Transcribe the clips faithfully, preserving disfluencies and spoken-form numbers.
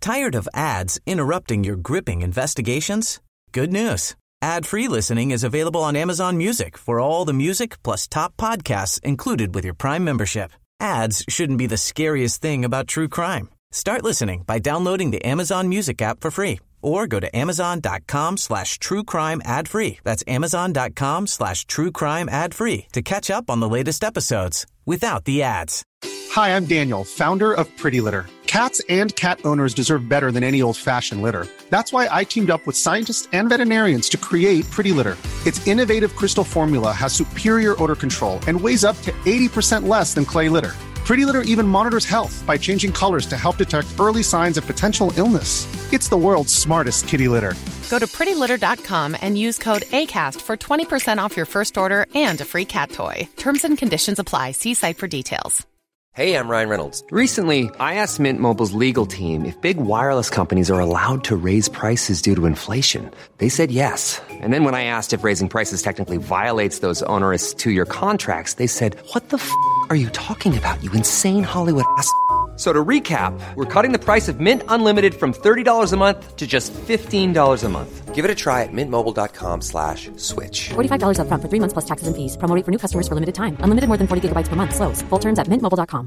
Tired of ads interrupting your gripping investigations? Good news. Ad-free listening is available on Amazon Music for all the music plus top podcasts included with your Prime membership. Ads shouldn't be the scariest thing about true crime. Start listening by downloading the Amazon Music app for free or go to amazon.com slash true crime ad free. That's amazon.com slash true crime ad free to catch up on the latest episodes without the ads. Hi, I'm Daniel, founder of Pretty Litter. Cats and cat owners deserve better than any old-fashioned litter. That's why I teamed up with scientists and veterinarians to create Pretty Litter. Its innovative crystal formula has superior odor control and weighs up to eighty percent less than clay litter. Pretty Litter even monitors health by changing colors to help detect early signs of potential illness. It's the world's smartest kitty litter. Go to pretty litter dot com and use code ACAST for twenty percent off your first order and a free cat toy. Terms and conditions apply. See site for details. Hey, I'm Ryan Reynolds. Recently, I asked Mint Mobile's legal team if big wireless companies are allowed to raise prices due to inflation. They said yes. And then when I asked if raising prices technically violates those onerous two-year contracts, they said, what the f*** are you talking about, you insane Hollywood ass f- So to recap, we're cutting the price of Mint Unlimited from thirty dollars a month to just fifteen dollars a month. Give it a try at mintmobile.com slash switch. forty-five dollars up front for three months plus taxes and fees. Promo rate for new customers for limited time. Unlimited more than forty gigabytes per month. Slows full terms at mint mobile dot com.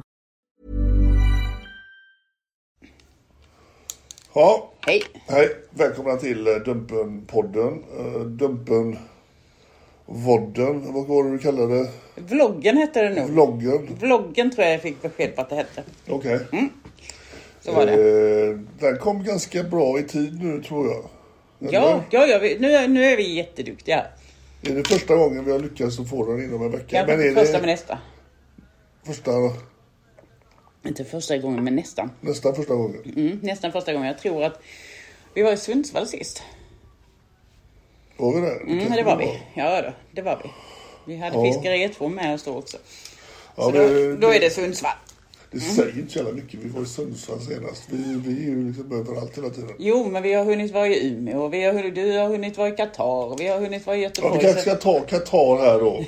Ja, hej. Hej, välkomna till Dumpen-podden. Uh, Dumpen... Vodden, vad var det du kallade det? Vloggen hette det nog. Vloggen. Vloggen tror jag jag fick besked på att det hette. Okej. Okay. Mm. Så var det. Eh, den kom ganska bra i tid nu, tror jag. Eller? Ja, ja, ja vi, nu, nu är vi jätteduktiga. Är det första gången vi har lyckats att få den inom en vecka? Ja, men är första det... med nästa. Första... Inte första gången, men nästan. Nästan första gången? Mm, nästan första gången. Jag tror att vi var i Sundsvall sist. Var vi det? Mm, det var vi. Ja, då, det var vi. Vi hade ja. Fiskeriet två med oss då också. Ja, så men, då, då är det Sundsvall. Det mm. säger inte så jävla mycket. Vi var i Sundsvall senast. Vi, vi är ju liksom överallt hela tiden. Jo, men vi har hunnit vara i Umeå. Vi har, du har hunnit vara i Qatar. Vi har hunnit vara i Göteborg. Ja, vi kanske ska ta Qatar här då.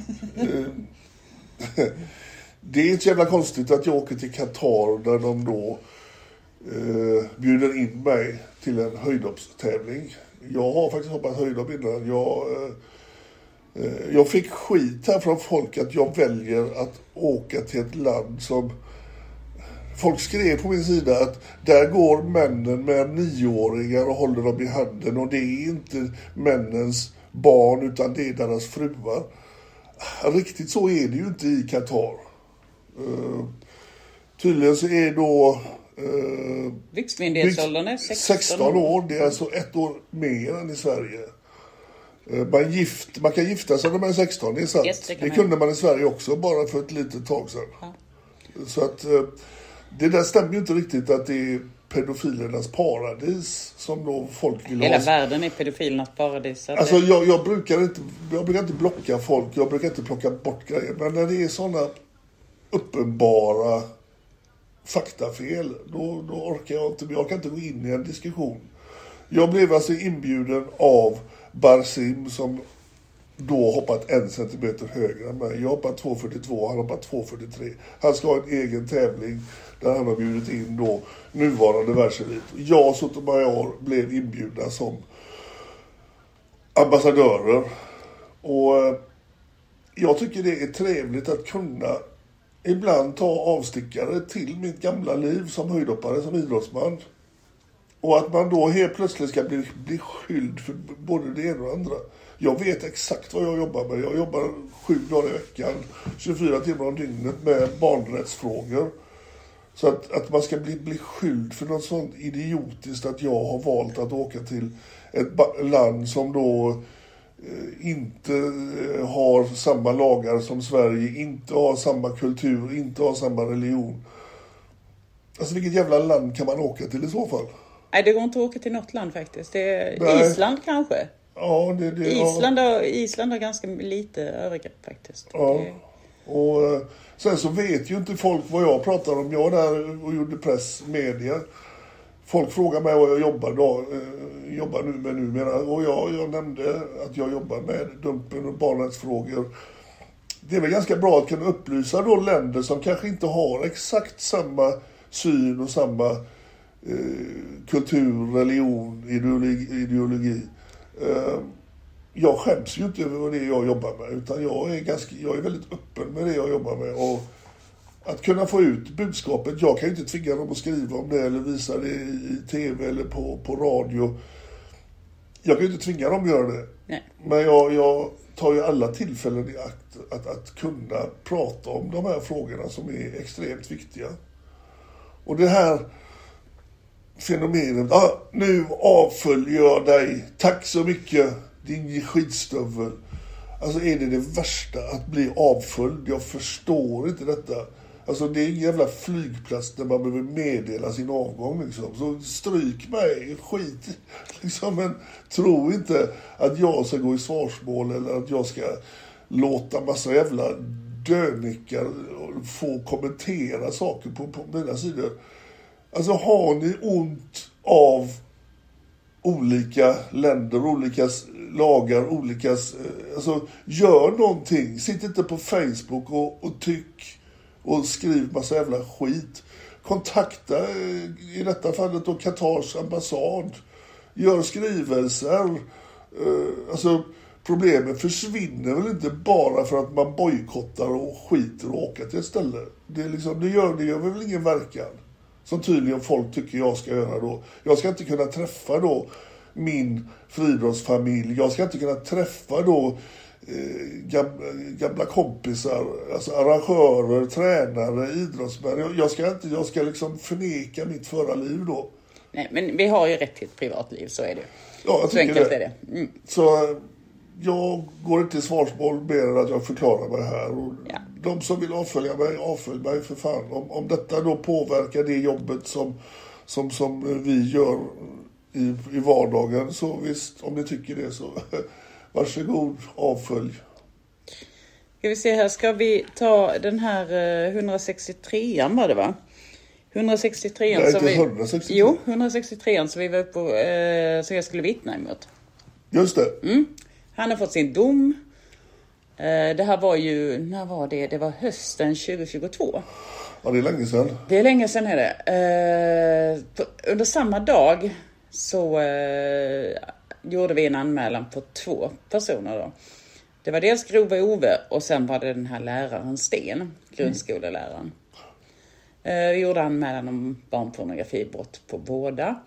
Det är inte jävla konstigt att jag åker till Qatar där de då eh, bjuder in mig till en höjdhoppstävling. Jag har faktiskt hoppat höjdhopp innan. Jag, eh, jag fick skit här från folk att jag väljer att åka till ett land som... Folk skrev på min sida att där går männen med nioåringar och håller dem i handen. Och det är inte männens barn utan det är deras fruar. Riktigt så är det ju inte i Qatar. Uh, tydligen så är då... Uh, Viktmyndighetsåldern är sexton. sexton år, det är alltså ett år mer än i Sverige. Uh, man, gift, man kan gifta sig när man är sexton, det är sant. Yes, det, det kunde man i Sverige också, bara för ett litet tag sedan. Ja. Så att uh, det där stämmer ju inte riktigt att det är pedofilernas paradis som då folk vill Hela ha. Hela världen är pedofilernas paradis. Alltså det... jag, jag, brukar inte, jag brukar inte blocka folk, jag brukar inte plocka bort grejer. Men när det är sådana uppenbara faktafel, då, då orkar jag inte, jag kan inte gå in i en diskussion. Jag blev alltså inbjuden av Barsim som då hoppat en centimeter högre än mig. Jag hoppat två fyrtiotvå, han hoppat två fyrtiotre. Han ska ha en egen tävling där han har bjudit in då nuvarande världselit. Jag och Sotomayor blev inbjudna som ambassadörer. Och jag tycker det är trevligt att kunna ibland ta avstickare till mitt gamla liv som höjdhoppare, som idrottsman. Och att man då helt plötsligt ska bli, bli skyldig för både det ena och det andra. Jag vet exakt vad jag jobbar med. Jag jobbar sju dagar i veckan, tjugofyra timmar om dygnet med barnrättsfrågor. Så att, att man ska bli, bli skyldig för något sånt idiotiskt att jag har valt att åka till ett land som då eh, inte har samma lagar som Sverige, inte har samma kultur, inte har samma religion. Alltså vilket jävla land kan man åka till i så fall? Nej, det går inte att åka till något land faktiskt. Det är Nej. Island kanske. Ja, det, det, Island, har, Island har ganska lite övergrepp faktiskt. Ja, det... och sen så vet ju inte folk vad jag pratar om. Jag där och gjorde press, media. Folk frågar mig vad jag jobbar, då, eh, jobbar nu med numera. Och jag, jag nämnde att jag jobbar med dumpen och barnrättsfrågor. Det är väl ganska bra att kunna upplysa då länder som kanske inte har exakt samma syn och samma... Eh, kultur, religion, ideologi. ideologi. Uh, jag skäms ju inte över det jag jobbar med, utan jag är, ganska, jag är väldigt öppen med det jag jobbar med. Och att kunna få ut budskapet, jag kan ju inte tvinga dem att skriva om det eller visa det i tv eller på, på radio. Jag kan ju inte tvinga dem att göra det. Nej. Men jag, jag tar ju alla tillfällen i akt att, att kunna prata om de här frågorna som är extremt viktiga. Och det här fenomenet, ah, nu avföljer jag dig, tack så mycket, din skitstövel. Alltså är det det värsta att bli avföljd? Jag förstår inte detta. Alltså det är ingen jävla flygplats där man behöver meddela sin avgång liksom. Så stryk mig, skit liksom. Men tro inte att jag ska gå i svarsmål eller att jag ska låta massa jävla dönickar få kommentera saker på, på mina sidor. Alltså har ni ont av olika länder, olika lagar, olika... Alltså gör någonting. Sitt inte på Facebook och, och tyck och skriv massa jävla skit. Kontakta i detta fallet då Katars ambassad. Gör skrivelser. Alltså problemen försvinner väl inte bara för att man bojkottar och skiter och åker till ett ställe. Det, är liksom, det, gör, det gör väl ingen verkan. Som tydligen folk tycker jag ska göra då. Jag ska inte kunna träffa då min friidrottsfamilj. Jag ska inte kunna träffa då eh, gamla, gamla kompisar, alltså arrangörer, tränare, idrottsmän. Jag, jag ska inte, jag ska liksom förneka mitt förra liv då. Nej, men vi har ju rätt till ett privatliv, så är det. Ja, jag så enkelt det. är det. Mm. Så jag går inte i svarsmål mer än att jag förklarar mig här. Och ja. De som vill avfölja mig, avfölj mig för fan. Om, om detta då påverkar det jobbet som, som, som vi gör i, i vardagen, så visst, om ni tycker det så varsågod, avfölj. Ska vi se här, ska vi ta den här hundrasextiotrean var det va? hundrasextiotrean Nej, som inte vi... hundrasextiotre. Jo, hundrasextiotrean som vi var uppe på, eh, som jag skulle vittna emot. Just det. Mm. Han har fått sin dom. Eh, det här var ju, när var det? Det var hösten tjugo tjugotvå. Ja, det är länge sedan. Det är länge sedan är det. Eh, på, under samma dag så eh, gjorde vi en anmälan på två personer då. Det var dels Grova Ove och sen var det den här läraren Sten, grundskoleläraren. Mm. Eh, vi gjorde anmälan om barnpornografibrott på båda.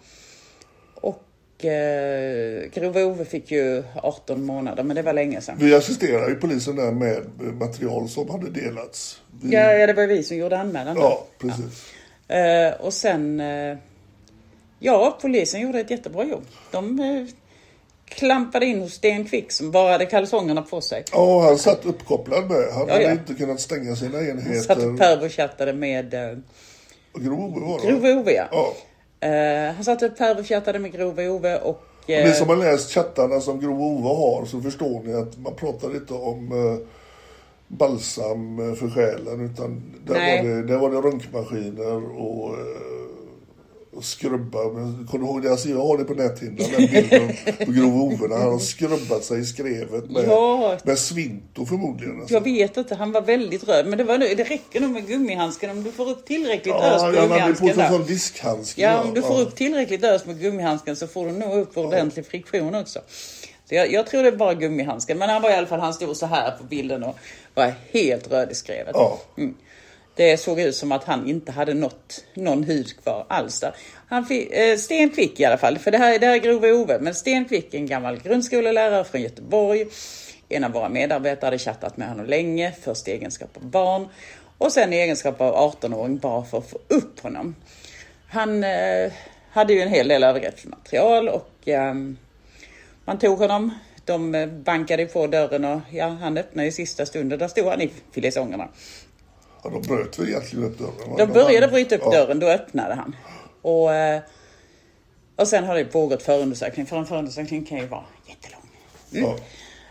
Och eh, Grova Ove fick ju arton månader, men det var länge sedan. Vi assisterade ju polisen där med material som hade delats. Vi... Ja, ja, det var vi som gjorde anmälan. Då. Ja, precis. Ja. Eh, och sen, eh, ja, polisen gjorde ett jättebra jobb. De eh, klampade in hos Sten Quick som bara hade kalsongerna på sig. Ja, han satt uppkopplad med. Han ja, hade ja. inte kunnat stänga sina enheter. Han satt och pervochattade med... Eh, Grova Ove var det. Grova Ove, ja. ja. Uh, han satt och pervochattade med Grova Ove och... Uh, Ni som har läst chattarna som Grova Ove har, så förstår ni att man pratar inte om uh, balsam för själen, utan där var, det, där var det runkmaskiner och, uh, och skrubba. Men, kommer du ihåg det? Alltså, jag har det på näthinnan, den bilden på Grova Ove när han har skrubbat sig i skrevet med, ja. med svinto förmodligen. Alltså. Jag vet inte, han var väldigt röd, men det, var, det räcker nog med gummihandsken om du får upp tillräckligt ja, ös på ja, gummihandsken. Ja, han på diskhandske. Ja, om du ja. får upp tillräckligt ös med gummihandsken så får du nog upp ordentlig ja. friktion också. Så jag, jag tror det är bara gummihandsken, men han var i alla fall, han stod så här på bilden och var helt röd i skrevet. Ja. Mm. Det såg ut som att han inte hade något, någon hud kvar alls där. Han fick, eh, Sten Quick i alla fall, för det här, det här är Grova Ove. Men Sten Quick, en gammal grundskolelärare från Göteborg. En av våra medarbetare hade chattat med honom länge. Först i egenskap av barn. Och sen i egenskap av arton-åring bara för att få upp honom. Han eh, hade ju en hel del övergreppsmaterial och eh, man tog honom. De bankade på dörren och ja, han öppnade i sista stunden. Där stod han i filesongerna. Ja, de bröt väl egentligen upp dörren. De började bryta upp ja. dörren, då öppnade han. Och, och sen har det pågått förundersökning. För en förundersökning kan ju vara jättelång. Mm. Ja.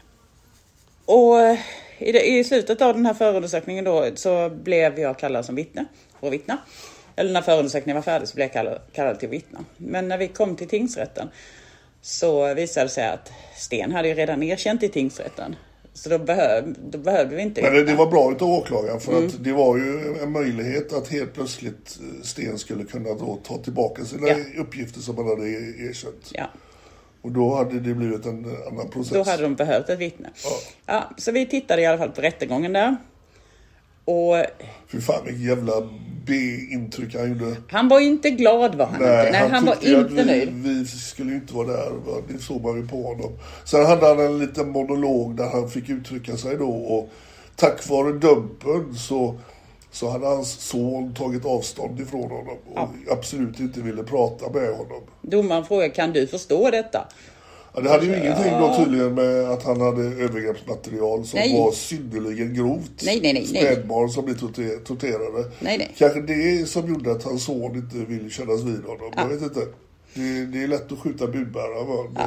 Och i, det, i slutet av den här förundersökningen då så blev jag kallad som vittne. För att vittna. Eller när förundersökningen var färdig så blev jag kallad, kallad till vittna. Men när vi kom till tingsrätten så visade det sig att Sten hade ju redan erkänt i tingsrätten. Så då, behöv, då behövde vi inte... Men det, det var bra utav åklagaren för mm. att det var ju en möjlighet att helt plötsligt Sten skulle kunna då ta tillbaka sina ja. uppgifter som han hade erkänt. Ja. Och då hade det blivit en annan process. Då hade de behövt ett vittne. Ja. Ja, så vi tittade i alla fall på rättegången där. Och... Fy fan, vilket jävla B-intryck han gjorde. Han var inte glad, var han Nej, inte. Nej, han, han var inte vi, nöjd. Vi skulle ju inte vara där. Va? Det såg man ju på honom. Sen hade han en liten monolog där han fick uttrycka sig då. Och tack vare Dumpen så, så hade hans son tagit avstånd ifrån honom. Och ja. absolut inte ville prata med honom. Domaren frågade, kan du förstå detta? Ja, det hade ju ingenting då tydligen med att han hade övergreppsmaterial som nej. var synnerligen grovt. Nej, nej, nej. Spädbarn som blev torter- torterade. Nej, nej. Kanske det som gjorde att hans son inte ville kännas vid honom. Ja. Jag vet inte. Det, det är lätt att skjuta budbärare. Va?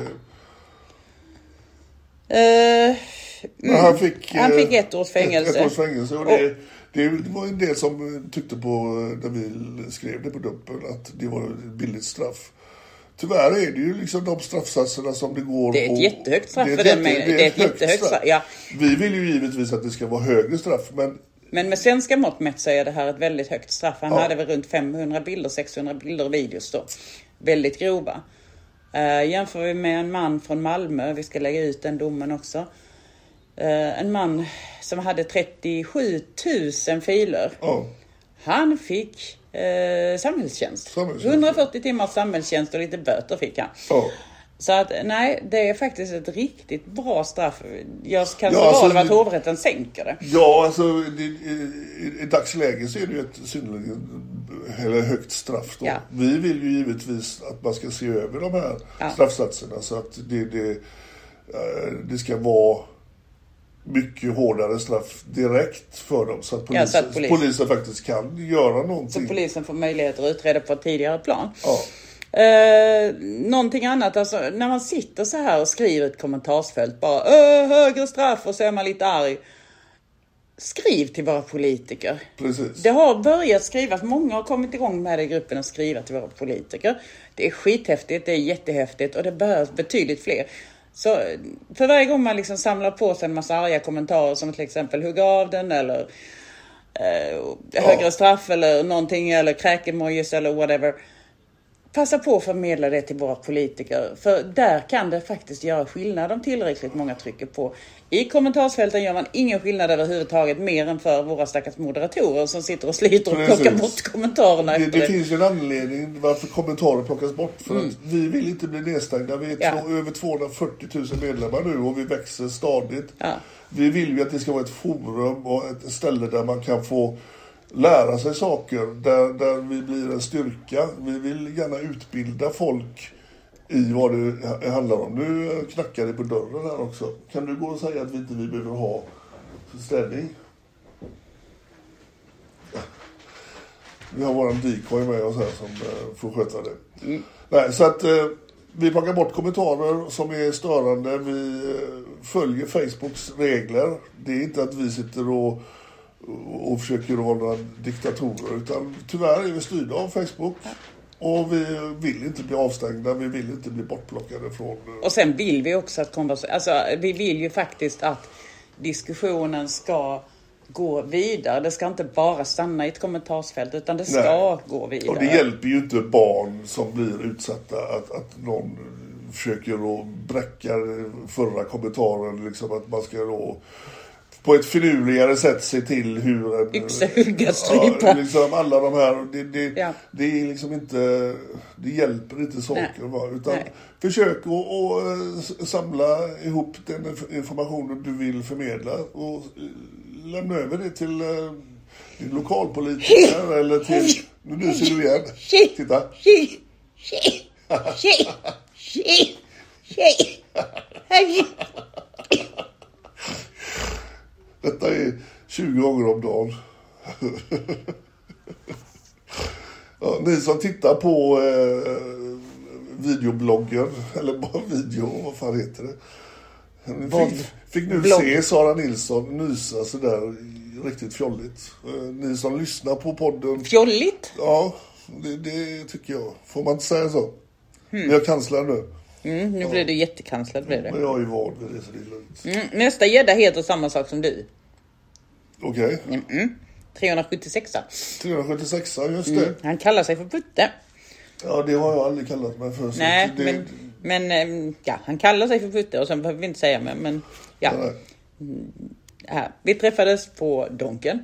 Ja. Uh, Men han fick, han fick ett års fängelse. Ett, ett års fängelse. Och det, det var en del som tyckte på, när vi skrev det på Dumpen, att det var ett billigt straff. Tyvärr är det ju liksom de straffsatserna som det går. Det är ett och, jättehögt straff det för den mängden. Det är ett jättehögt straff. Ja. Vi vill ju givetvis att det ska vara högre straff. Men, men med svenska mått mätt så är det här ett väldigt högt straff. Han ja. hade väl runt femhundra bilder, sexhundra bilder och videos då. Väldigt grova. Uh, jämför vi med en man från Malmö. Vi ska lägga ut den domen också. Uh, en man som hade trettiosju tusen filer. Ja. Han fick... Eh, samhällstjänst. samhällstjänst. hundrafyrtio timmars samhällstjänst och lite böter fick han. Oh. Så att nej, det är faktiskt ett riktigt bra straff. Jag kan ja, så alltså, vara att hovrätten sänker det. Ja, alltså det, i, i dagsläget så är det ju ett synnerligen eller högt straff då. Ja. Vi vill ju givetvis att man ska se över de här ja. straffsatserna så att det, det, det ska vara mycket hårdare straff direkt för dem så att polisen, ja, så att polisen. polisen faktiskt kan göra någonting. Så polisen får möjlighet att utreda på ett tidigare plan. Ja. Eh, någonting annat, alltså när man sitter så här och skriver ett kommentarsfält bara högre straff och så är man lite arg. Skriv till våra politiker. Precis. Det har börjat skrivas, många har kommit igång med det i gruppen och skriva till våra politiker. Det är skithäftigt, det är jättehäftigt och det behövs betydligt fler. Så för varje gång man liksom samlar på sig en massa arga kommentarer som till exempel hugga av den eller eh, högre ja. straff eller någonting eller kräkemojis eller whatever. Passa på att förmedla det till våra politiker. För där kan det faktiskt göra skillnad om tillräckligt många trycker på. I kommentarsfälten gör man ingen skillnad överhuvudtaget mer än för våra stackars moderatorer som sitter och sliter och Precis. plockar bort kommentarerna. Det, efter det det finns ju en anledning varför kommentarer plockas bort. För mm. att vi vill inte bli nedstängda. Vi är ja. två, över tvåhundrafyrtio tusen medlemmar nu och vi växer stadigt. Ja. Vi vill ju att det ska vara ett forum och ett ställe där man kan få lära sig saker, där, där vi blir en styrka. Vi vill gärna utbilda folk i vad det handlar om. Nu knackar det på dörren här också. Kan du gå och säga att vi inte vi behöver ha ställning? Vi har våran decoy med oss här som uh, får sköta det. Mm. Nej, så att uh, vi plockar bort kommentarer som är störande. Vi uh, följer Facebooks regler. Det är inte att vi sitter och och försöker vara några diktatorer, utan tyvärr är vi styrda av Facebook och vi vill inte bli avstängda, vi vill inte bli bortplockade från... Och sen vill vi också att konvers- alltså vi vill ju faktiskt att diskussionen ska gå vidare. Det ska inte bara stanna i ett kommentarsfält utan det ska Nej. gå vidare. Och det hjälper ju inte barn som blir utsatta att, att någon försöker att bräcka förra kommentaren, liksom att man ska då på ett finurligare sätt se till hur en... Yxa, hugga, strypa. Ja, liksom alla de här... Det, det, ja. det är liksom inte... Det hjälper inte saker. Va? Utan Nej. försök att och, och, samla ihop den informationen du vill förmedla. Och lämna över det till uh, din lokalpolitiker eller till... Nu nyser du igen. Titta. Detta är tjugo gånger om dagen. Ja, ni som tittar på eh, videobloggen, eller bara video, vad fan heter det? Fick, fick nu Blogg. se Sara Nilsson nysa sådär riktigt fjolligt. Eh, ni som lyssnar på podden... Fjolligt? Ja, det, det tycker jag. Får man inte säga så? Hmm. Jag kanslar nu. Mm, nu Ja. blir det jättekanslad. Blir det. Men jag är ju van vid det, så det är lugnt. Mm, nästa gädda heter samma sak som du. Okej. Okay. Mm-mm. trehundrasjuttiosex. trehundrasjuttiosex, just det. Mm, han kallar sig för Putte. Ja, det har jag aldrig kallat mig för. Nej, det... men, men äm, ja, han kallar sig för Putte och sen behöver vi inte säga mer. Men ja. Nej. Här. Vi träffades på Donken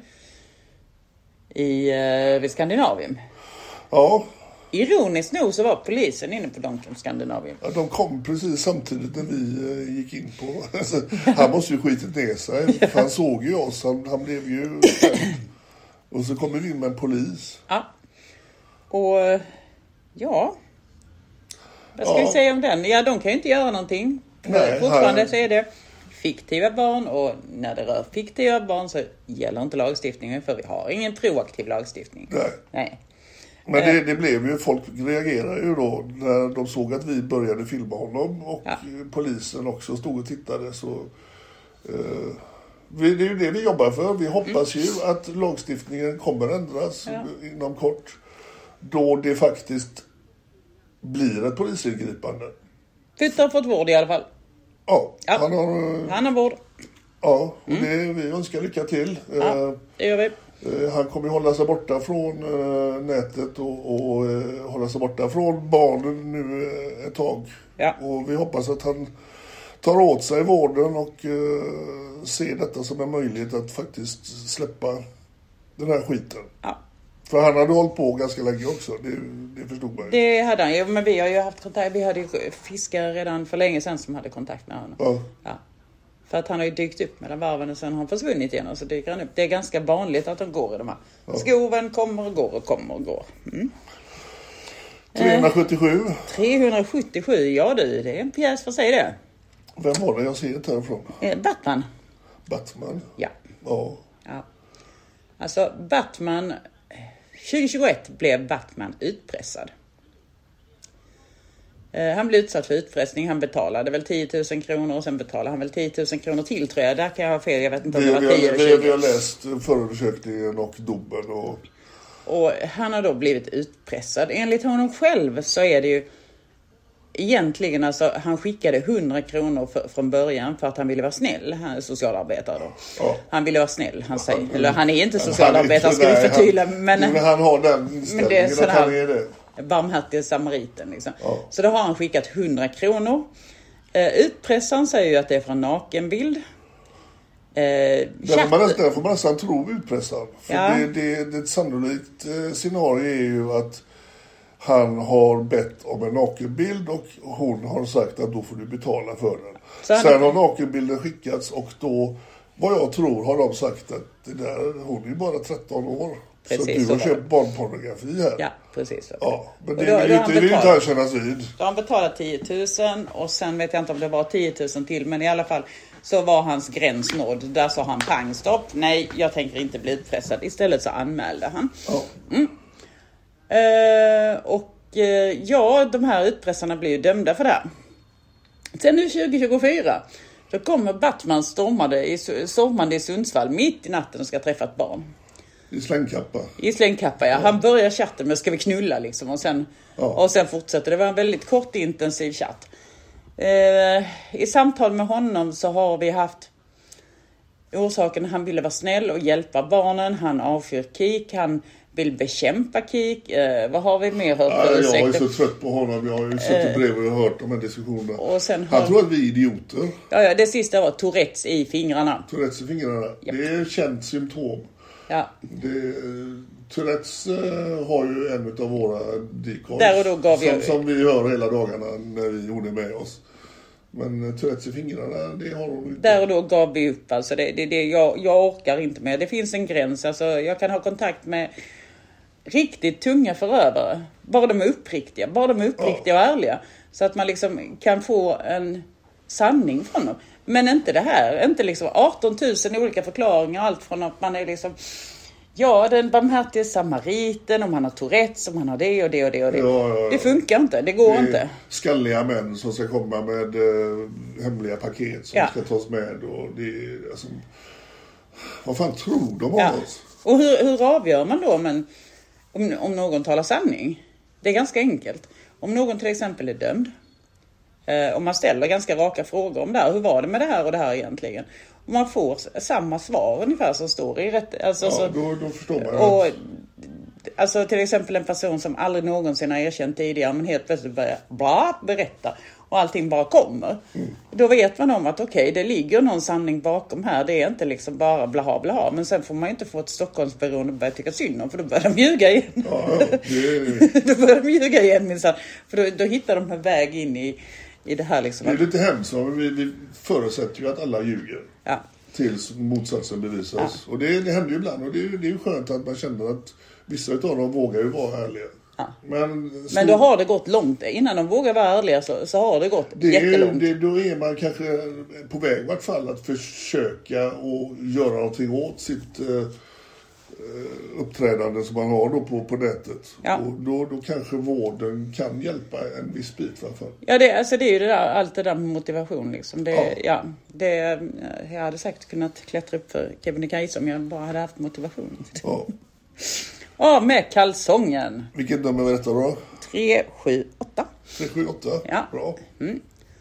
i uh, vid Skandinavien. Ja. Ironiskt nog så var polisen inne på Donken Skandinavien. Ja, de kom precis samtidigt när vi uh, gick in på. Alltså, han måste ju skitit ner sig. Ja. Han såg ju oss, han, han blev ju... och så kommer vi in med en polis. Ja. Och ja... Vad ska ja. vi säga om den? Ja, de kan ju inte göra någonting. Nej, fortfarande här... så är det fiktiva barn, och när det rör fiktiva barn så gäller inte lagstiftningen, för vi har ingen proaktiv lagstiftning. Nej. Nej. Men det, det blev ju, folk reagerade ju då när de såg att vi började filma honom, och ja. polisen också stod och tittade. Så eh, vi, det är ju det vi jobbar för. Vi hoppas mm. ju att lagstiftningen kommer ändras ja. inom kort, då det faktiskt blir ett polisingripande. Putte har fått vård i alla fall. Ja, ja. Han, har, han har vård. Ja, och det, vi önskar lycka till. Ja, det gör vi. Han kommer hålla sig borta från uh, nätet och, och uh, hålla sig borta från barnen nu uh, ett tag. Ja. Och vi hoppas att han tar åt sig vården och uh, ser detta som en möjlighet att faktiskt släppa den här skiten. Ja. För han hade hållit på ganska länge också, det, det förstod man ju. Det hade han ju, men vi har ju haft kontakt, vi hade ju fiskare redan för länge sedan som hade kontakt med honom. Ja. Ja. För att han har ju dykt upp mellan varven och sen har han försvunnit igen, och så dyker han upp. Det är ganska vanligt att han går i de här. Ja. Skoven kommer och går och kommer och går. Mm. trehundrasjuttiosju. Eh, trehundrasjuttiosju, ja du, det är en pjäs, för sig det. Vem var det jag ser inte härifrån? Eh, Batman. Batman? Ja. Ja. Ja. Alltså Batman, tjugohundratjugoett blev Batman utpressad. Han blev utsatt för utpressning. Han betalade väl tio tusen kronor och sen betalade han väl tio tusen kronor till, tror jag. Där kan jag ha fel. Jag vet inte om det, det var tio eller tjugo. Vi har läst förundersökningen och domen. Och... och han har då blivit utpressad. Enligt honom själv så är det ju egentligen, alltså, han skickade hundra kronor för, från början för att han ville vara snäll. Han är socialarbetare då. Ja. Han ville vara snäll, han säger. Han, eller han är inte socialarbetare, ska vi förtydliga. Han, men, men han har den inställningen att han är det. Barmhärtiga samariten liksom. Ja. Så då har han skickat hundra kronor. Eh, utpressaren säger ju att det är från nakenbild. Eh, där, man nästan, där får man nästan tro utpressaren. För ja. det, det, det ett sannolikt eh, scenario är ju att han har bett om en nakenbild och hon har sagt att då får du betala för den. Så sen har nakenbilden skickats och då, vad jag tror, har de sagt att det där, hon är ju bara tretton år. Precis, så du har köpt barnpornografi här. Ja, precis. Ja, men det är ju inte, inte att kännas vid. Då har han betalat tio tusen och sen vet jag inte om det var tio tusen till, men i alla fall så var hans gräns nådd. Där sa han pang, stopp. Nej, jag tänker inte bli utpressad. Istället så anmälde han. Ja. Mm. Uh, och uh, ja, de här utpressarna blir ju dömda för det här. Sen nu tjugo tjugofyra då kommer Batman stormade i, stormande i Sundsvall mitt i natten och ska träffa ett barn. I slängkappa. I slängkappa, ja. ja. Han börjar chatten med ska vi knulla liksom. Och sen, ja. och sen fortsätter. Det var en väldigt kort intensiv chatt. Eh, I samtal med honom så har vi haft orsaken. Han ville vara snäll och hjälpa barnen. Han avskyr kik. Han vill bekämpa kik. Eh, vad har vi mer hört? Ja, jag är så trött på honom. Jag har ju suttit bredvid och hört de här diskussionerna. Och sen har... Han tror att vi är idioter. Ja, ja, det sista var Tourettes i fingrarna. Tourettes i fingrarna. Yep. Det är ett känt symptom. Ja. Det, Tourettes uh, har ju en av våra decoys. Där och då gav som, jag... som vi hör hela dagarna när vi gjorde med oss. Men Tourettes i fingrarna, det har hon inte. Där och då gav vi upp. Alltså det, det, det, jag, jag orkar inte med. Det finns en gräns. Alltså, jag kan ha kontakt med riktigt tunga förövare. Bara de är uppriktiga. Bara de är uppriktiga ja. och ärliga. Så att man liksom kan få en sanning från dem. Men inte det här. Inte liksom arton tusen olika förklaringar. Allt från att man är liksom... Ja, den barmhärtige samariten. Om han har Tourettes. Om han har det och det och det och det. Ja, ja, ja. Det funkar inte. Det går det inte. Skalliga män som ska komma med eh, hemliga paket. Som ja. ska tas med. Och det är alltså... Vad fan tror de om ja. oss? Och hur, hur avgör man då men, om, om någon talar sanning? Det är ganska enkelt. Om någon till exempel är dömd. Eh, och man ställer ganska raka frågor om det här. Hur var det med det här och det här egentligen? Och man får samma svar ungefär som står i rätt... Alltså, ja, så, då, då förstår man. Och, alltså till exempel en person som aldrig någonsin har erkänt tidigare men helt plötsligt börjar bla, berätta och allting bara kommer. Mm. Då vet man om att okej, okay, det ligger någon sanning bakom här. Det är inte liksom bara blaha blaha. Men sen får man ju inte få ett Stockholmsberoende och börja tycka synd om, för då börjar de ljuga igen. Ja, ja, det... då börjar de ljuga igen minsann. För då, då hittar de en väg in i, i det här liksom. Det är lite hemskt, men vi, vi förutsätter ju att alla ljuger. Ja. Tills motsatsen bevisas. Ja. Och det, det händer ju ibland. Och det är, det är ju skönt att man känner att vissa av dem vågar ju vara ärliga. Ja. Men, så, men då har det gått långt. Innan de vågar vara ärliga så, så har det gått det jättelångt. Det, då är man kanske på väg i vart fall att försöka och göra någonting åt sitt eh, uppträdande som man har då på, på nätet. Ja. Och då, då kanske vården kan hjälpa en viss bit i alla fall. Ja, det, alltså det är ju det där, allt det där med motivation liksom. Det, ja. Ja, det, jag hade säkert kunnat klättra upp för Kebnekaise om jag bara hade haft motivation. Ja. Ja, med kalsongen. Vilket nummer är detta då? tre sju åtta. tre sju åtta? Ja. Bra. Mm.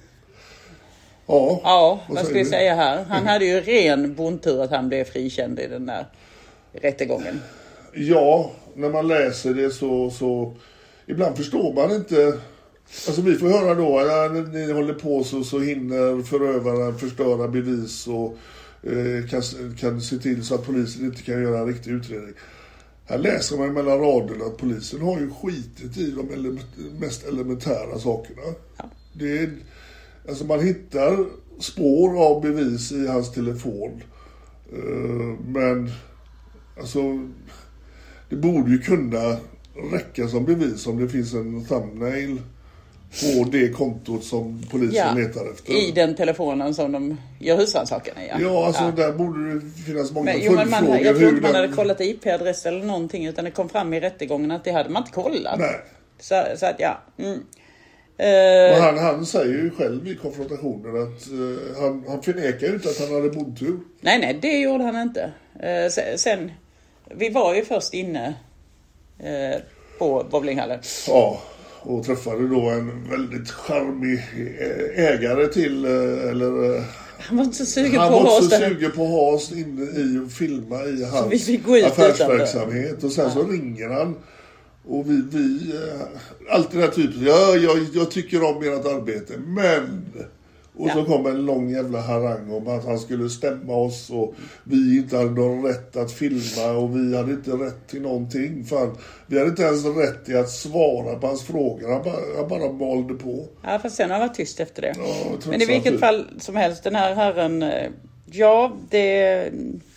Ja, ja vad, vad ska vi vi säga här? Han hade ju ren bondtur att han blev frikänd i den där rättegången. Ja, när man läser det så, så ibland förstår man inte. Alltså vi får höra då att när ni håller på så, så hinner förövarna förstöra bevis och eh, kan, kan se till så att polisen inte kan göra en riktig utredning. Här läser man mellan raderna att polisen har ju skitit i de element- mest elementära sakerna. Ja. Det är, alltså man hittar spår av bevis i hans telefon. Uh, men alltså det borde ju kunna räcka som bevis om det finns en thumbnail på det kontot som polisen ja, letar efter. I den telefonen som de gör husrannsakan i. Ja, ja alltså ja. Där borde det finnas många men, jo, men man, följdfrågor. jag tror inte man den... hade kollat I P-adress eller någonting, utan det kom fram i rättegången att det hade man inte kollat. Nej. Så, så att ja. Mm. Men han, han säger ju själv i konfrontationen att uh, han, han förnekar ju inte att han hade bondtur. Nej, nej, det gjorde han inte. Uh, sen, sen, vi var ju först inne uh, på bowlinghallen. Ja, och träffade då en väldigt charmig ägare till, eller... Han var inte så sugen han på att ha oss. Han oss var inte så sugen på att ha oss inne i och filma i hans affärsverksamhet. Och sen ja. så ringer han. Och vi, vi alltid det här typen, ja, jag, jag tycker om ert arbete, men... Och ja. så kom en lång jävla harang om att han skulle stämma oss och vi inte hade någon rätt att filma och vi hade inte rätt till någonting. Fan, vi hade inte ens rätt till att svara på hans frågor. Han bara, han bara malde på. Ja, fast sen har han varit tyst efter det. Ja, men i vilket fall som helst, den här herren, ja, det...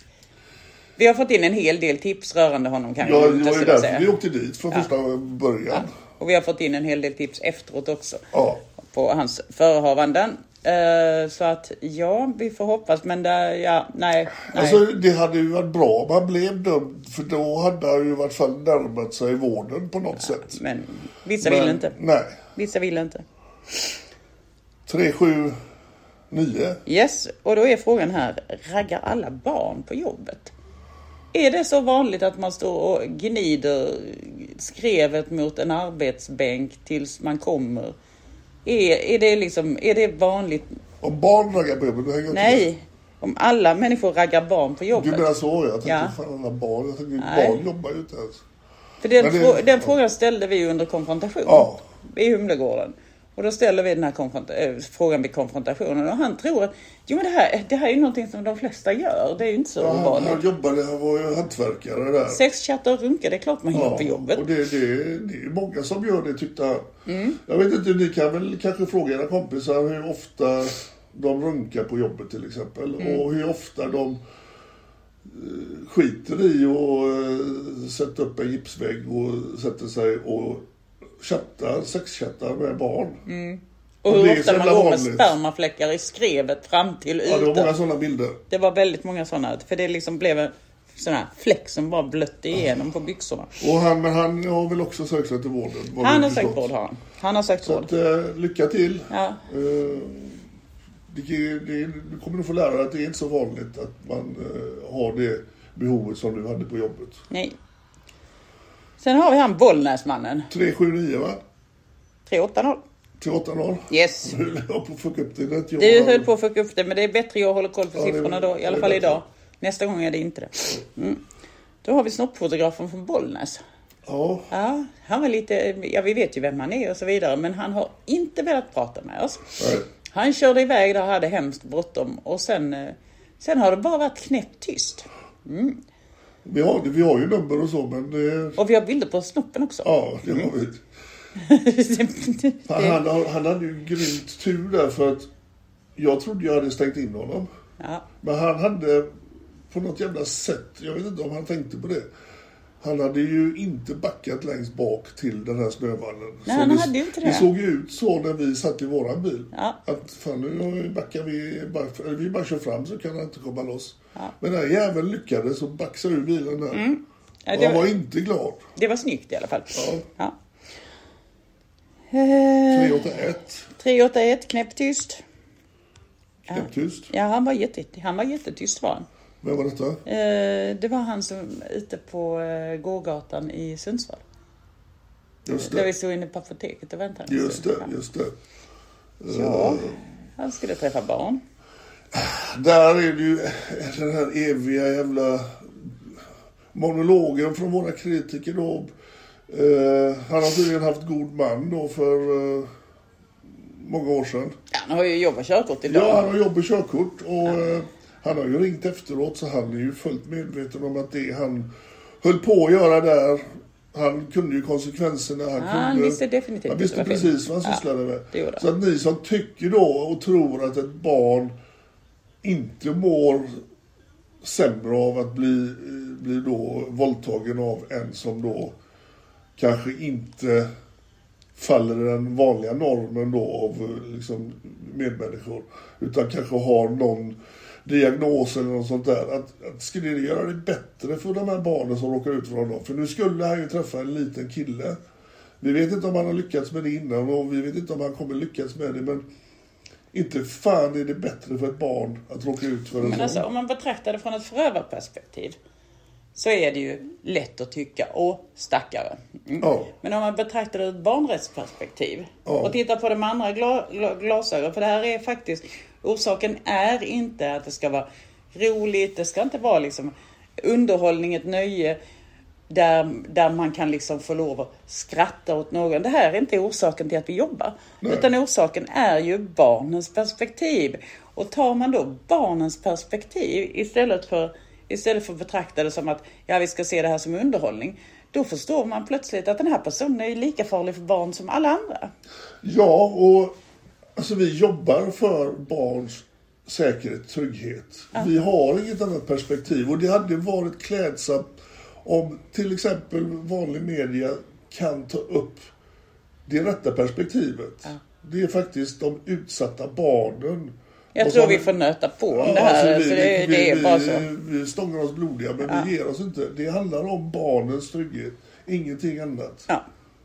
Vi har fått in en hel del tips rörande honom, kan ja, vi inte säga. Ja, säga. Vi åkte dit från ja. första början. Ja. Och vi har fått in en hel del tips efteråt också. Ja. På hans förehavanden. Uh, så att ja, vi får hoppas, men det, ja, nej, nej. Alltså det hade ju varit bra om han blev dömd, för då hade han ju i vart fall närmat sig vården på något ja, sätt. Men vissa men, vill inte. Nej. Vissa vill inte. tre sju nio Yes, och då är frågan här, raggar alla barn på jobbet? Är det så vanligt att man står och gnider skrevet mot en arbetsbänk tills man kommer? Är, är det liksom, är det vanligt? Om barn raggar på jobbet, då hänger jag inte Nej, det. Om alla människor raggar barn på jobbet. Du menar så, jag tänkte ja. fan alla barn, jag tänkte Nej. barn jobbar ju inte ens. För den, det, frå- den ja. frågan ställde vi ju under konfrontation ja. i Humlegården. Och då ställer vi den här konfront- äh, frågan vid konfrontationen. Och han tror att jo, men det, här, det här är ju någonting som de flesta gör. Det är ju inte så ja, vanligt. Han jobbade, han var ju hantverkare där. Sexchatter och runka, det är klart man ja, gör på jobbet. Och det, det, det är många som gör det, tyckte han. Mm. Jag vet inte, ni kan väl kanske fråga era kompisar hur ofta de runkar på jobbet till exempel. Mm. Och hur ofta de uh, skiter i och uh, sätta upp en gipsvägg och sätter sig och chattar, sexchattar med barn. Mm. Och hur ofta man går med spermafläckar i skrevet fram till ytan. Ja, det var många sådana bilder. Det var väldigt många sådana. För det liksom blev en sån här fläck som bara blötte igenom ja. på byxorna. Och han, men han har väl också sökt sig till vården? Han har sökt vård, har han. Han har sökt Så vård. att, uh, lycka till. Ja. Uh, det, det, du kommer nog få lära dig att det är inte så vanligt att man uh, har det behovet som du hade på jobbet. Nej. Sen har vi han Bollnäsmannen. tre sju nio va? tre åtta noll. Till åtta noll? Yes. Nu höll jag på att fucka upp det. det jag du har... höll på att fucka upp det, men det är bättre jag håller koll på ja, siffrorna då. I alla fall idag. Nästa gång är det inte det. Mm. Då har vi snoppfotografen från Bollnäs. Ja. Ja, han var lite, ja vi vet ju vem han är och så vidare, men han har inte velat prata med oss. Nej. Han körde iväg där och hade hemskt bråttom och sen, sen har det bara varit knäppt tyst. Mm. Vi, har, vi har ju nummer och så, men... Det... Och vi har bilder på snoppen också. Ja, det har vi. han, han, han hade ju grymt tur där för att jag trodde jag hade stängt in honom. Ja. Men han hade på något jävla sätt, jag vet inte om han tänkte på det. Han hade ju inte backat längst bak till den här snövallen. Nej, så han det, hade ju inte det. Det såg ju ut så när vi satt i våran bil. Ja. Att fan nu backar vi, bara, eller vi bara kör fram så kan han inte komma loss. Ja. Men den här jäveln lyckades och baxade ur bilen där. Mm. Ja, han var, var inte glad. Det var snyggt i alla fall. Ja. Ja. tre åtta ett. tre åtta ett, knäpptyst. Knäpptyst? Ja, han var, jätte, han var jättetyst var han. Vem var detta? Eh, det var han som ute på eh, gågatan i Sundsvall. Just det. Där vi stod inne på apoteket och väntade. Just det, just det. Ja, han skulle träffa barn. Där är det ju den här eviga jävla monologen från våra kritiker då. Uh, han har tydligen haft god man då för uh, många år sedan. Ja, han har ju jobb och körkort idag. Ja, han har jobb och körkort och ja. uh, han har ju ringt efteråt så han är ju fullt medveten om att det han höll på att göra där, han kunde ju konsekvenserna. Han, ja, kunde, han visste definitivt. Han visste precis vad han sysslade med. Ja, så att ni som tycker då och tror att ett barn inte mår sämre av att bli, bli då våldtagen av en som då kanske inte faller i den vanliga normen då av liksom medmänniskor, utan kanske har någon diagnos eller något sånt där, att, att skulle det göra det bättre för de här barnen som råkar ut för honom? För nu skulle han ju träffa en liten kille. Vi vet inte om han har lyckats med det innan och vi vet inte om han kommer lyckas med det, men inte fan är det bättre för ett barn att råka ut för en men sån. alltså, om man betraktar det från ett förövarperspektiv så är det ju lätt att tycka, åh, stackare. Mm. Ja. Men om man betraktar det ur ett barnrättsperspektiv ja. och tittar på de andra gla- glasögon, för det här är faktiskt, orsaken är inte att det ska vara roligt, det ska inte vara liksom underhållning, ett nöje där, där man kan liksom få lov att skratta åt någon. Det här är inte orsaken till att vi jobbar. Nej. Utan orsaken är ju barnens perspektiv. Och tar man då barnens perspektiv istället för Istället för att betrakta det som att ja, vi ska se det här som underhållning. Då förstår man plötsligt att den här personen är lika farlig för barn som alla andra. Ja, och alltså vi jobbar för barns säkerhet, trygghet. Ja. Vi har inget annat perspektiv. Och det hade varit klädsamt om till exempel vanlig media kan ta upp det rätta perspektivet. Ja. Det är faktiskt de utsatta barnen. Jag och tror så, vi får nöta på om ja, det här. alltså vi, så det, vi, det är vi, bara så. Vi, vi stångar oss blodiga, men ja. vi ger oss inte. Det handlar om barnens trygghet. Ingenting annat. Ja.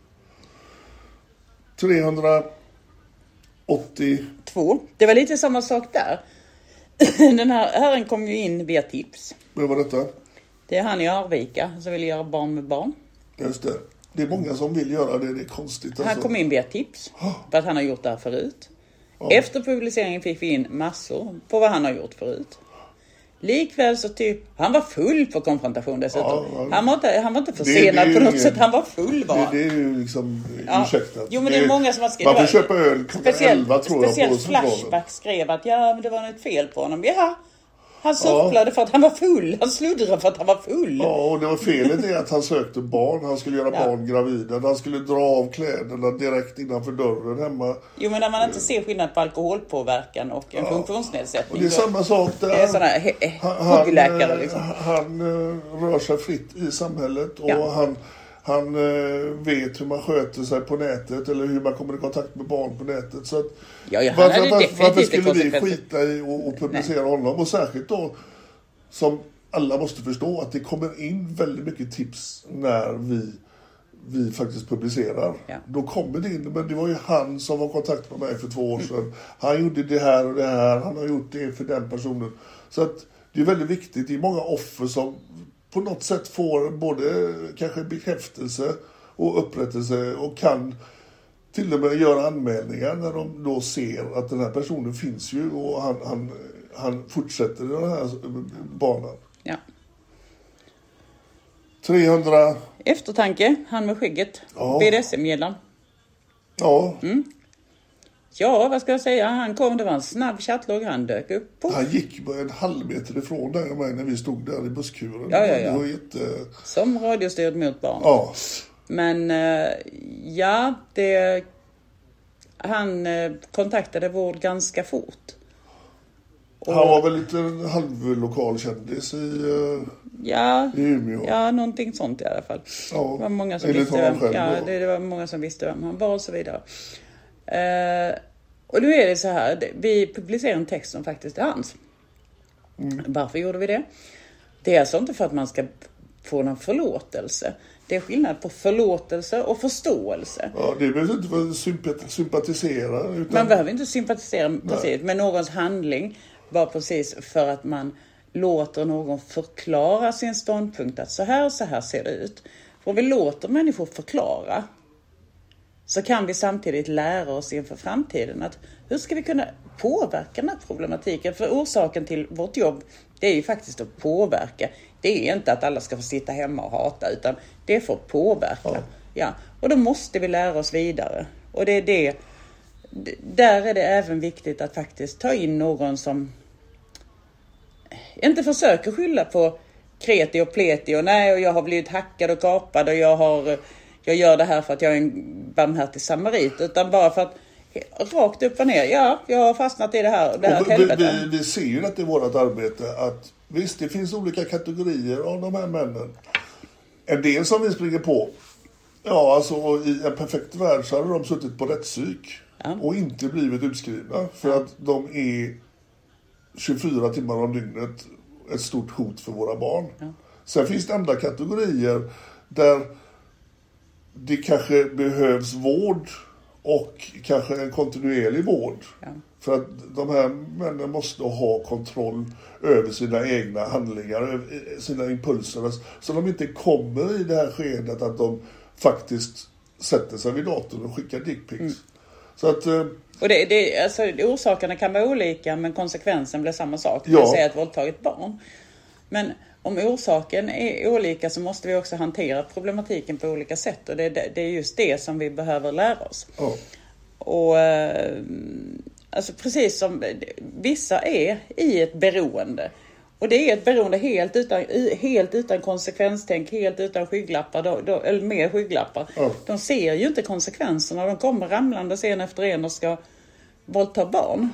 trehundraåttiotvå. Det var lite samma sak där. Den här herren kom ju in via tips. Vad var detta? Det är han i Arvika som vill göra barn med barn. Just det. Det är många som vill göra det. Det är konstigt. Alltså. Han kom in via tips. För att han har gjort det här förut. Ja. Efter publiceringen fick vi in massor på vad han har gjort förut. Likväl så typ, han var full på konfrontation dessutom. Ja, ja. Han, var inte, han var inte försenad det, det på något ingen, sätt, han var full bara. Det, det är ju liksom ja. ursäktat. Jo men det är många som har skrivit. Man får köpa öl klockan elva tror jag. Speciellt Flashback skrev att ja men det var något fel på honom. Ja. Han sufflade ja. för att han var full. Han sluddrade för att han var full. Ja, och det var felet är att han sökte barn. Han skulle göra ja. barn gravida. Han skulle dra av kläderna direkt innanför dörren hemma. Jo, men när man inte ser skillnad på alkoholpåverkan och en ja. funktionsnedsättning. Och det är samma sak där. Det är sådana huggläkare liksom. Han, han, han rör sig fritt i samhället. Och ja. han, han vet hur man sköter sig på nätet. Eller hur man kommer i kontakt med barn på nätet. Så att, ja, ja, varför, varför, varför skulle vi skita i och, och publicera Nej. honom? Och särskilt då som alla måste förstå att det kommer in väldigt mycket tips när vi, vi faktiskt publicerar. Ja. Då kommer det in, men det var ju han som var i kontakt med mig för två år sedan. Mm. Han gjorde det här och det här, han har gjort det för den personen. Så att det är väldigt viktigt, det är många offer som på något sätt får både kanske bekräftelse och upprättelse och kan till och med göra anmälningar när de då ser att den här personen finns ju och han, han, han fortsätter den här banan. Ja. trehundra... Eftertanke, han med skägget. Ja. B D S M-medlem. Ja. Mm. Ja, vad ska jag säga? Han kom, det var en snabb chattlogg, han dök upp på. Han gick bara en halv meter ifrån där och mig när vi stod där i busskuren. Ja, ja, ja. Det var jätte... Som radiostyrd mot barn. Ja. Men ja, det... Han kontaktade vård ganska fort. Och, han var väl lite en halvlokal kändis i, ja, i Umeå. Ja, någonting sånt i alla fall. Ja, det var många som visste vem, ja, det, det var många som visste vem han var och så vidare. Uh, och nu är det så här, vi publicerar en text som faktiskt är hans. Mm. Varför gjorde vi det? Det är alltså inte för att man ska få någon förlåtelse. Det är skillnad på förlåtelse och förståelse. Ja, det behöver inte vara sympat- sympatisera. Utan... Man behöver inte sympatisera precis med någons handling. Bara precis för att man låter någon förklara sin ståndpunkt. Att så här och så här ser det ut. För om vi låter människor förklara, så kan vi samtidigt lära oss inför framtiden att hur ska vi kunna påverka den här problematiken? För orsaken till vårt jobb, det är ju faktiskt att påverka. Det är inte att alla ska få sitta hemma och hata, utan det är för att påverka. Ja. Ja. Och då måste vi lära oss vidare. Och det är det, där är det även viktigt att faktiskt ta in någon som inte försöker skylla på kreti och pleti och nej, och jag har blivit hackad och kapad och jag har... Jag gör det här för att jag är en barmhärtig samarit, utan bara för att rakt upp och ner. Ja, jag har fastnat i det här. Det här och vi, vi, vi ser ju att det är vårt arbete att visst, det finns olika kategorier av de här männen. En del som vi springer på. Ja, alltså i en perfekt värld så hade de suttit på rättspsyk ja. och inte blivit utskrivna för ja. att de är tjugofyra timmar om dygnet ett stort hot för våra barn. Ja. Sen finns det andra kategorier där det kanske behövs vård och kanske en kontinuerlig vård. Ja. För att de här männen måste ha kontroll över sina egna handlingar, sina impulser. Så de inte kommer i det här skedet att de faktiskt sätter sig vid datorn och skickar dickpics. Mm. Så att... Och det, det, alltså, orsakerna kan vara olika, men konsekvensen blir samma sak. Det vill säga ett våldtaget barn. Men om orsaken är olika så måste vi också hantera problematiken på olika sätt. Och det, det är just det som vi behöver lära oss. Oh. Och alltså precis som vissa är i ett beroende. Och det är ett beroende helt utan, helt utan konsekvenstänk, helt utan skygglappar, då, då, eller med skygglappar. Oh. De ser ju inte konsekvenserna. De kommer ramlande en efter en och ska våldta barn.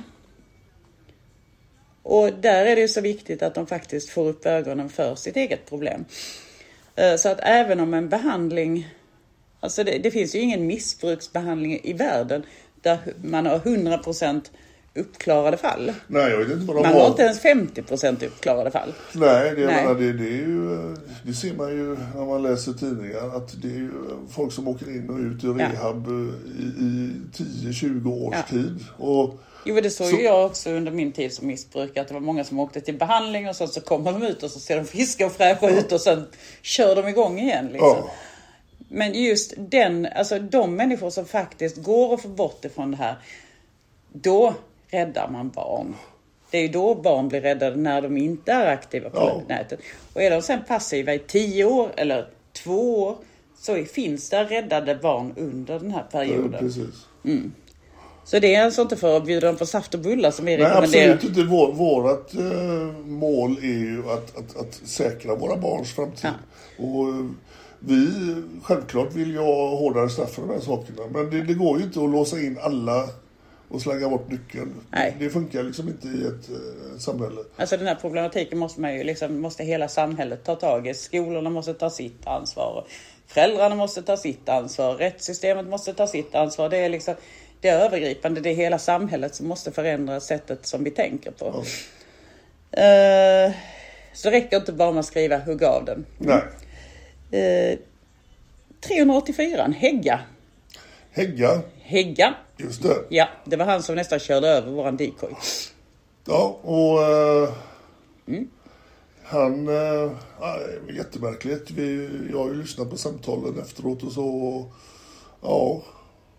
Och där är det ju så viktigt att de faktiskt får upp ögonen för sitt eget problem. Så att även om en behandling, alltså det, det finns ju ingen missbruksbehandling i världen där man har hundra procent uppklarade fall. Nej, jag vet inte vad de man har. har inte ens femtio procent uppklarade fall. Nej, det, Nej. Menar, det, det, är ju, det ser man ju när man läser tidningar att det är ju folk som åker in och ut ur rehab ja. i, i tio till tjugo års ja. tid. Och Jo, det såg så... ju jag också under min tid som missbrukare, att det var många som åkte till behandling och så, så kommer de ut och så ser de friska och fräscha ja. ut och sen kör de igång igen liksom. Ja. Men just den, alltså de människor som faktiskt går och får bort ifrån det här, då räddar man barn. Det är ju då barn blir räddade, när de inte är aktiva på ja. nätet. Och är de sen passiva i tio år eller två år, så finns det räddade barn under den här perioden. Ja, precis. Mm. Så det är alltså inte för att bjuda dem på saft och bullar som vi Nej, rekommenderar. Absolut inte. Vår, vårat eh, mål är ju att, att, att säkra våra barns framtid. Ja. Och eh, vi, självklart vill jag ha hårdare straff för de här sakerna. Men det, det går ju inte att låsa in alla och slänga bort nyckeln. Nej. Det funkar liksom inte i ett eh, samhälle. Alltså den här problematiken måste man ju liksom, måste hela samhället ta tag i. Skolorna måste ta sitt ansvar. Föräldrarna måste ta sitt ansvar. Rättssystemet måste ta sitt ansvar. Det är liksom... Det är övergripande, det är hela samhället som måste förändra sättet som vi tänker på. Ja. Uh, så det räcker inte bara med att skriva hugg av den. Nej. Uh, trehundraåttiofyra, Hägga. Hägga? Hägga. Just det. Ja, det var han som nästan körde över våran decoy. Ja, och uh, mm. han, uh, äh, jättemärkligt. Vi, jag har ju lyssnat på samtalen efteråt och så, och, ja...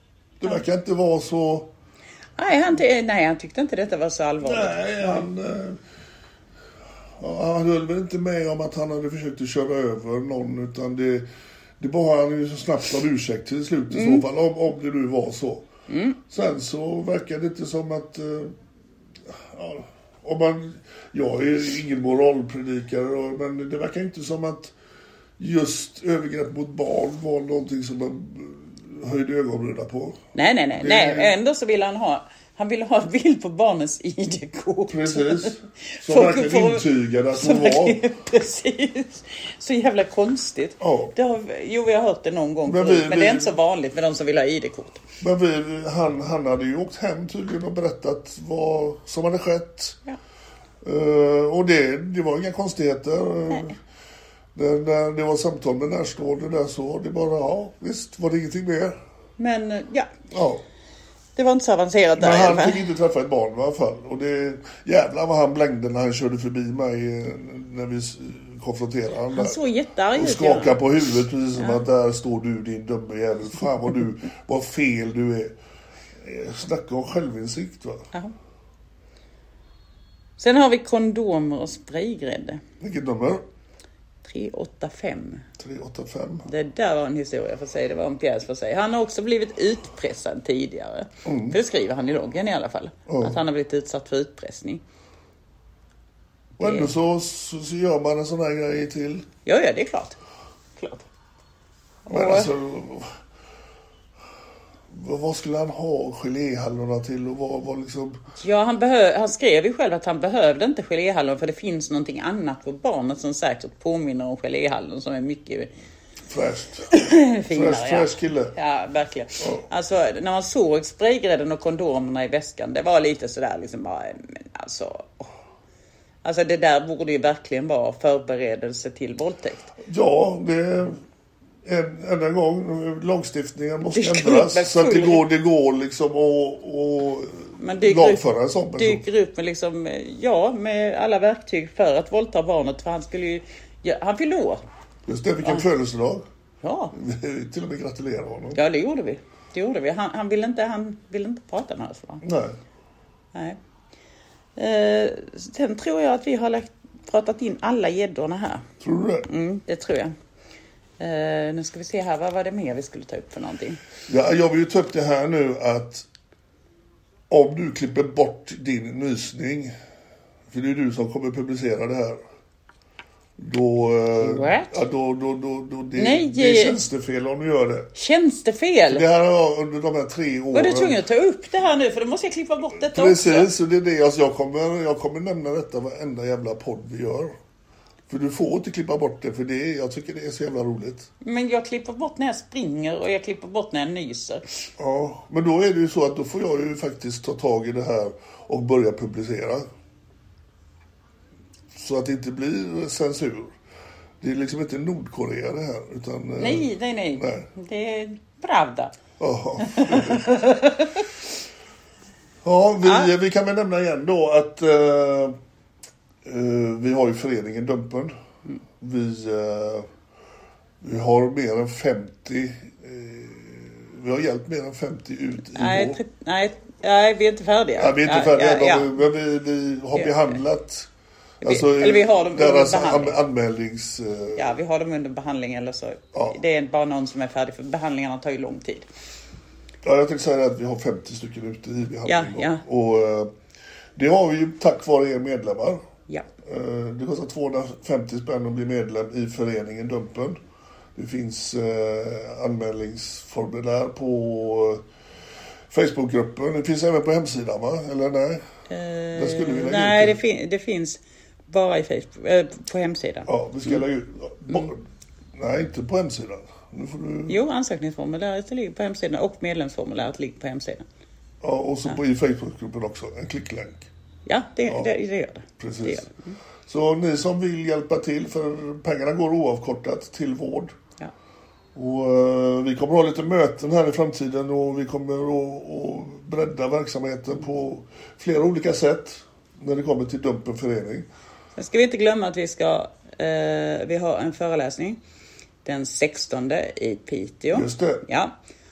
Det verkar inte vara så... Nej han, nej, han tyckte inte detta var så allvarligt. Nej, han... Eh, ja, han höll väl inte med om att han hade försökt att köra över någon, utan det, det bara han ju så snabbt om ursäkt till slut i mm. så fall, om, om det nu var så. Mm. Sen så verkar det inte som att... Eh, ja, om man, jag är ingen moralpredikare, men det verkar inte som att just övergrepp mot barn var någonting som man höjde ögonbrynen på. Nej, nej, nej. Det, nej. Ändå så vill han ha, han ville ha bild på barnens I D-kort. Precis. Så för, verkligen för, intygade att hon var. Precis. Så jävla konstigt. Ja. Det har, jo, vi har hört det någon gång men, förut, vi, men det är inte så vanligt med de som vill ha I D-kort. Men vi, han, han hade ju åkt hem tydligen och berättat vad som hade skett. Ja. Uh, och det, det var inga konstigheter. Nej. Det, det, det var samtal med närstående där så. Det bara, ja, visst var det ingenting mer. Men, ja. Ja. Det var inte så avancerat där. Men han fick inte träffa ett barn i alla fall. Och det, jävlar vad han blängde när han körde förbi mig när vi konfronterade honom. Han såg jättearg ut. Och skakade på huvudet precis som ja. Att där står du din dumme jävel. Fan vad du, vad fel du är. Snacka om självinsikt va. Ja. Sen har vi kondomer och spraygrädde. Vilket nummer? tre åtta fem. tre åtta fem. Det där var en historia för sig. Det var en pjäs för sig. Han har också blivit utpressad tidigare. Mm. För det skriver han i loggen i alla fall. Mm. Att han har blivit utsatt för utpressning. Och ändå så, så, så gör man en sån här grej till. Ja, ja, det är klart. Klart. Men och, alltså... Vad skulle han ha geléhallorna till och vad, vad liksom... Ja, han, behö- han skrev ju själv att han behövde inte geléhallon för det finns någonting annat på barnet som säkert påminner om geléhallon som är mycket fräscht. finare. Fräscht, fräscht kille. Ja, verkligen. Ja. Alltså, när man såg spraygrädden och kondomerna i väskan, det var lite sådär liksom bara, men alltså... Oh. Alltså det där borde ju verkligen vara förberedelse till våldtäkt. Ja, det... En, en, en gång lagstiftningen måste ändras så att det går, det går liksom att lagföra en sån person. Dyker upp med liksom, ja, med alla verktyg för att våldta barnet för han skulle ju, ja, han fyllde år. Just det, vilken ja. födelsedag. Ja. Vi till och med gratulerar honom. Ja, det gjorde vi. Det gjorde vi. Han, han ville inte, han ville inte prata med oss va? Nej. Nej. Eh, sen tror jag att vi har lagt, pratat in alla gäddorna här. Tror du det? Mm, det tror jag. Uh, nu ska vi se här, vad var det mer vi skulle ta upp för någonting? Ja, jag vill ju ta upp det här nu att om du klipper bort din nysning, för det är du som kommer publicera det här, då, What? ja, då, då, då, då det, Nej, det är tjänstefel om du gör det. Tjänstefel? Det här har under de här tre åren. Var du tvungen att ta upp det här nu, för då måste jag klippa bort detta Precis, också. Precis, och det är det, alltså jag kommer, jag kommer nämna detta varenda jävla podd vi gör. För du får inte klippa bort det, för det är, jag tycker det är så jävla roligt. Men jag klipper bort när jag springer och jag klipper bort när jag nyser. Ja, men då är det ju så att då får jag ju faktiskt ta tag i det här och börja publicera. Så att det inte blir censur. Det är liksom inte Nordkorea det här, utan... Nej, nej, nej. nej. Det är pravda. Jaha. Ja, vi, ja. vi kan väl nämna igen då att... Uh, Uh, vi har ju föreningen Dumpen. Mm. Vi, uh, vi har mer än femtio uh, vi har hjälpt mer än femtio ut i nej, år. Tri- nej, nej, vi är inte färdiga. Nej, vi är inte färdiga. Ja, ja, ja. Men vi, vi har ja, behandlat vi, alltså, eller vi har dem deras under anmälnings... Uh, ja, vi har dem under behandling eller så. Ja. Det är bara någon som är färdig för behandlingarna tar ju lång tid. Ja, jag tänkte säga att vi har femtio stycken ute i behandling. Ja, ja. Och uh, det har vi ju tack vare er medlemmar. Ja. Det kostar tvåhundrafemtio spänn att bli medlem i föreningen Dumpen. Det finns eh, anmälningsformulär på Facebookgruppen. Det finns även på hemsidan va? Eller nej? Eh, Där skulle vi lägga nej, ut det, fin- det finns bara i Facebook, eh, på hemsidan. Ja, vi ska mm. lägga ut. Mm. Nej, inte på hemsidan. Nu får du... Jo, ansökningsformuläret ligger på hemsidan och medlemsformuläret ligger på hemsidan. Ja, och så ja. på i Facebookgruppen också. En klicklänk. Ja, det, ja. det, det gör det. Precis. Det gör det. Mm. Så ni som vill hjälpa till, för pengarna går oavkortat till vård. Ja. Och uh, vi kommer att ha lite möten här i framtiden och vi kommer att, att bredda verksamheten på flera olika sätt när det kommer till Dumpen förening. Sen ska vi inte glömma att vi ska uh, vi har en föreläsning den sextonde i Piteå. Just det. Ja.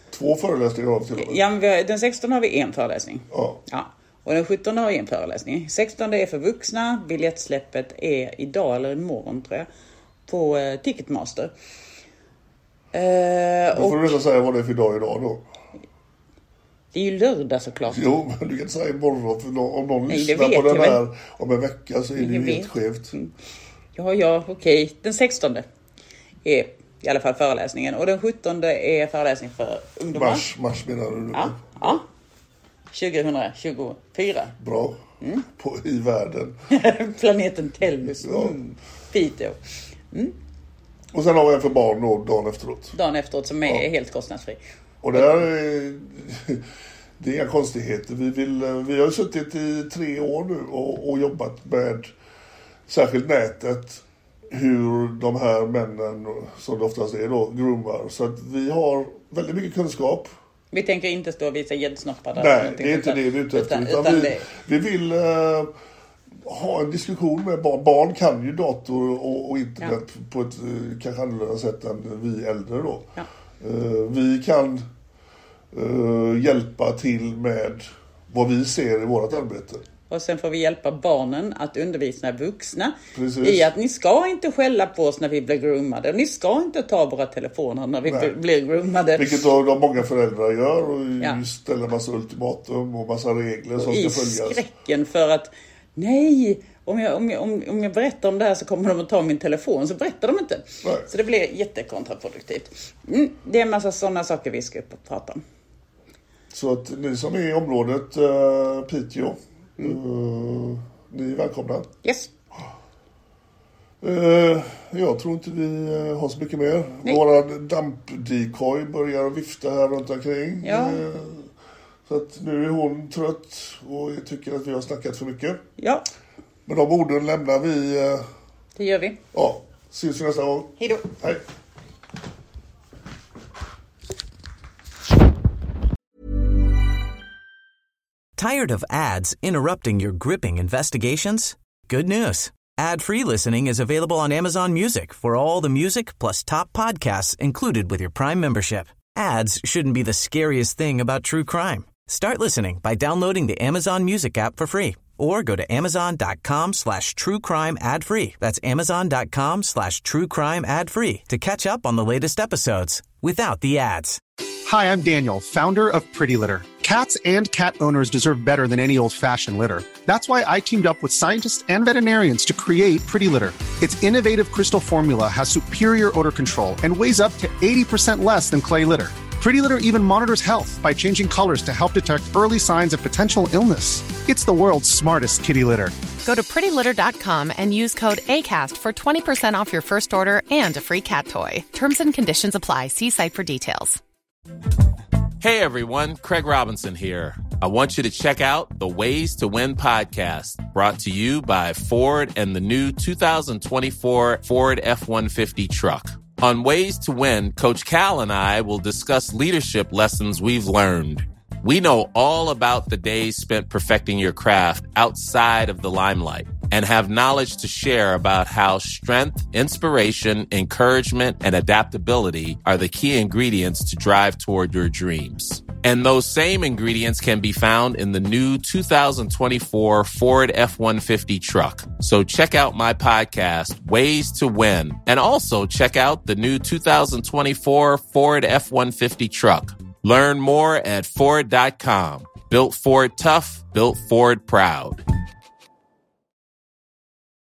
Två föreläsningar av till och med. Ja, men vi har, den sextonde har vi en föreläsning. Ja. Ja. Och den sjuttonde har vi en föreläsning. sextonde är för vuxna. Biljettsläppet är idag eller imorgon tror jag. På eh, Ticketmaster. Eh, Då får och du nästan säga vad det är för dag idag då. det är ju lördag såklart. Jo, men du kan säga imorgon. För om någon Nej, lyssnar vet på den jag här väl. om en vecka så är det ju Jag helt vet. skevt. Mm. Ja, ja, okej. Okay. Den sextonde är i alla fall föreläsningen. Och den sjuttonde är föreläsning för ungdomar. Mars, mars menar du? Ja, ja. tjugohundratjugofyra. Bra. Mm. På, i världen. Planeten Tellus. Ja. Mm. Piteå. Mm. Och sen har vi en för barn då, dagen efteråt. Dagen efteråt som är Ja. helt kostnadsfri. Och det här är, det är inga konstigheter. Vi, vill, vi har ju suttit i tre år nu och, och jobbat med särskilt nätet. Hur de här männen, som det oftast är då, groomar. Så att vi har väldigt mycket kunskap. Vi tänker inte stå och visa gäddsnoppar där. Nej, det är inte det vi är ute efter. Utan, Utan utan vi, det... vi vill uh, ha en diskussion med barn. Barn kan ju dator och, och internet ja. på ett uh, kanske annorlunda sätt än vi äldre då. Ja. Uh, vi kan uh, hjälpa till med vad vi ser i vårt arbete. Och sen får vi hjälpa barnen att undervisa vuxna. Precis. I att ni ska inte skälla på oss när vi blir groomade. Ni ska inte ta våra telefoner när vi Nej. blir groomade. Vilket då de många föräldrar gör och ja. ställer massa ultimatum och massa regler som och ska i följas. I skräcken för att nej, om jag, om, jag, om, om jag berättar om det här så kommer de att ta min telefon. Så berättar de inte. Nej. Så det blir jättekontraproduktivt. Mm, det är en massa sådana saker vi ska upp och prata om. Så att ni som är i området uh, Piteå, Mm. Uh, ni är välkomna. Yes. Uh, jag tror inte vi uh, har så mycket mer. Nej. Våra dampdecoy börjar vifta här runt omkring. Ja. Uh, så att nu är hon trött och tycker att vi har snackat för mycket. Ja. Men de orden lämnar vi. Uh, det gör vi. Ja, syns vi nästa gång. Hej då. Hej. Tired of ads interrupting your gripping investigations? Good news. Ad-free listening is available on Amazon Music for all the music plus top podcasts included with your Prime membership. Ads shouldn't be the scariest thing about true crime. Start listening by downloading the Amazon Music app for free or go to amazon.com slash true crime ad free. That's amazon.com slash true crime ad free to catch up on the latest episodes without the ads. Hi, I'm Daniel, founder of Pretty Litter. Cats and cat owners deserve better than any old-fashioned litter. That's why I teamed up with scientists and veterinarians to create Pretty Litter. Its innovative crystal formula has superior odor control and weighs up to eighty percent less than clay litter. Pretty Litter even monitors health by changing colors to help detect early signs of potential illness. It's the world's smartest kitty litter. Go to pretty litter dot com and use code ACAST for twenty percent off your first order and a free cat toy. Terms and conditions apply. See site for details. Hey everyone, Craig Robinson here. I want you to check out the Ways to Win podcast, brought to you by Ford and the new two thousand twenty-four Ford F one fifty truck. On Ways to Win, Coach Cal and I will discuss leadership lessons we've learned. We know all about the days spent perfecting your craft outside of the limelight and have knowledge to share about how strength, inspiration, encouragement, and adaptability are the key ingredients to drive toward your dreams. And those same ingredients can be found in the new two thousand twenty-four Ford F one fifty truck. So check out my podcast, Ways to Win, and also check out the new two thousand twenty-four Ford F one fifty truck. Learn more at Ford dot com. Built Ford tough, built Ford proud.